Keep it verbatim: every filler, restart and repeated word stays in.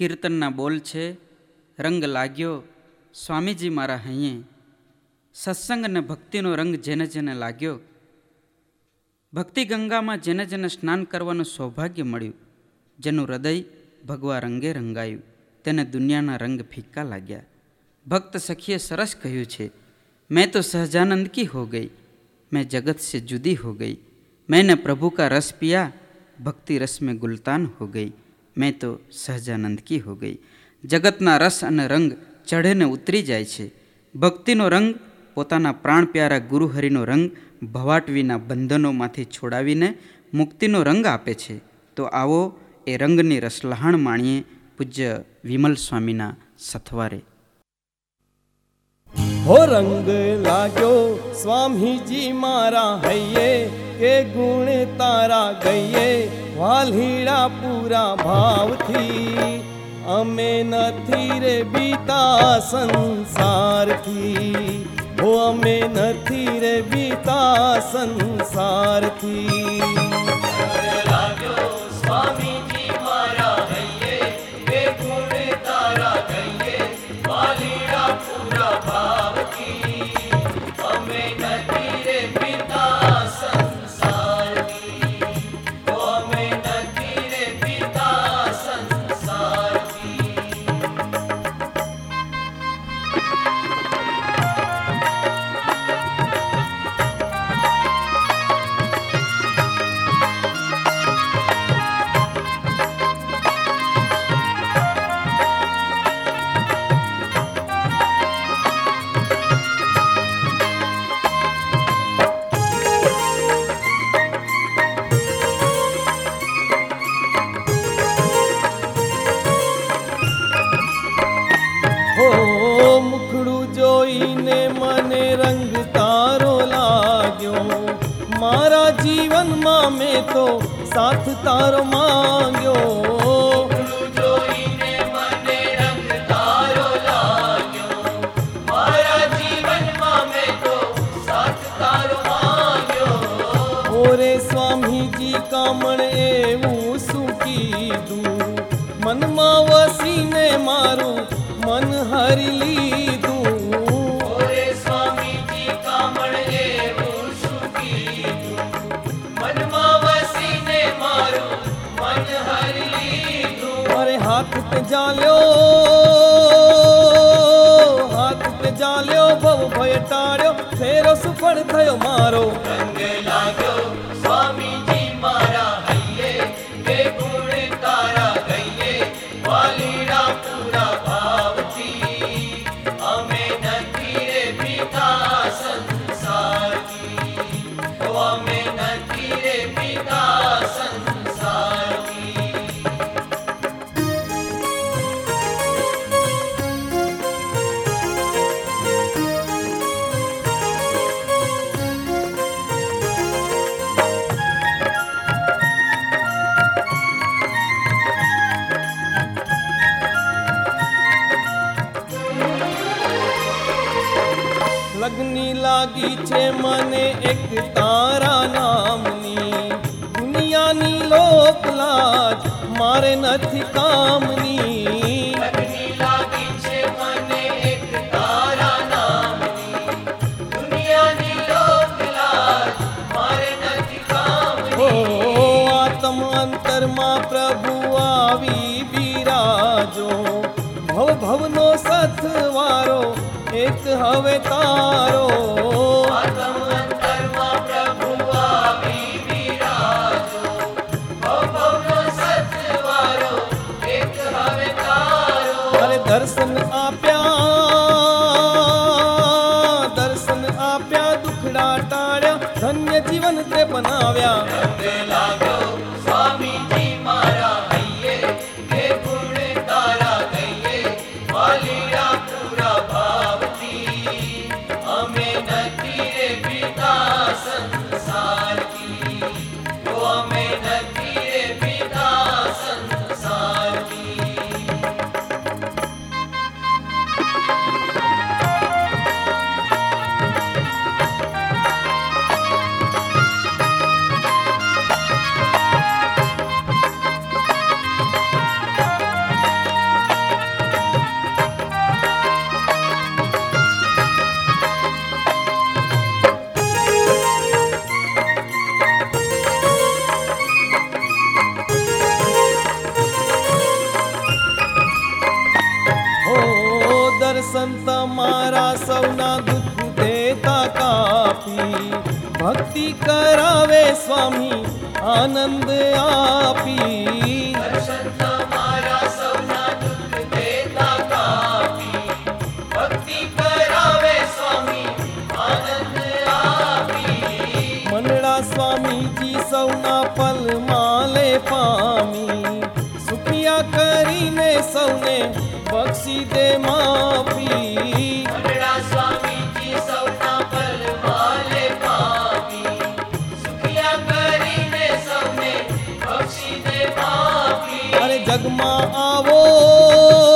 કીર્તનના બોલ છે, રંગ લાગ્યો સ્વામીજી મારા હૈયે. સત્સંગ અને ભક્તિનો રંગ જેને જેને લાગ્યો, ભક્તિ ગંગામાં જેને જેને સ્નાન કરવાનું સૌભાગ્ય મળ્યું, જેનું હૃદય ભગવા રંગે રંગાયું, તેને દુનિયાના રંગ ફીકા લાગ્યા. ભક્ત સખીએ સરસ કહ્યું છે, मैं तो सहजानंद की हो गई, मैं जगत से जुदी हो गई. मैंने प्रभु का रस पिया, भक्ति रस में गुलतान हो गई. मैं तो सहजानंद की हो गई. जगतना रस અને રંગ ચઢે ને ઉતરી જાય છે. ભક્તિનો રંગ પોતાના પ્રાણ પ્યારા ગુરુહરિનો રંગ ભવાટ વિના બંધનોમાંથી છોડાવીને મુક્તિનો રંગ આપે છે. તો આવો એ રંગની રસલહાણ માણીએ પૂજ્ય વિમલ સ્વામીના સથવારે. हो रंग लाग्यो स्वामीजी मारा हइये, के गुण तारा गइये, वालीड़ा पूरा भाव थी. अमे नथी रे बीता संसार थी, हो अमे नथी रे बीता संसार थी. लाग्यो स्वामीजी मारा हइये, के गुण तारा गइये, वालीड़ा पूरा भाव थी. अमे नथी रे बीता संसार थी, हो अमे नथी रे बीता संसार थी. में तो साथ तारो मांग्यो, जोईने मने रंग तारो लाग्यो. मारा जीवन में तो साथ तारो मांग्यो. ओरे स्वामी जी कामण एवं सुखी दू, मन मा वसीने मारू मन हरी लीधू. ओरे स्वामी जी कामण एवं सुखी दू, मन मा वसीने मारू मन हरी लीधू. अरे हाथ पे जाल्यो, हाथ पे जाल्यो, भव भय टाळ्यो, फेरो सुफल थयो मारो. रंग लाग्यो स्वामी जी मारा हइये, के गुण तारा गइये, वालीड़ा पूरा भाव थी. अमे नथी रे बीता संसार की, अमे नथी रे बीता संसार की. लगनी लागी छे मने एक तारा नामनी, दुनियानी लोक लाज मारे नथी कामनी. लगनी लागी छे मने एक तारा नामनी, दुनियानी लोक लाज मारे नथी कामनी. ओ आत्म अंतर मा प्रभु आवी बिराजो, भव भवनो सथवारो एक हवे तारो. आत्म अंतर मा प्रभु आवी विराजो, भव भवनो सतवारो एक हवे तारो. अरे दर्शन आप्या, दर्शन आप्या, दुखड़ा टाळ्या, धन्य जीवन ते बनाव्या. रंग लाग्यो स्वामी जी मारा हइये, के गुण तारा गइये, वालीड़ा पूरा भाव. अमे नथी रे बीता संसार की, तो अमे नथी रे बीता संसार की. ભક્તિ કરાવે સ્વામી આનંદ આપી દર્શન તમારા સૌના દુઃખ દેતા કાપી ભક્તિ કરાવે સ્વામી આનંદ આપી મનડા સ્વામીજી સૌના પલમાં લે પામી સુખિયા કરીને સૌને બક્ષી દે માફી મનડા સ્વામીજી સૌના પલમાં લે પામી સુખિયા કરીને સૌને બક્ષી દે માફી અરે જગમાં આવો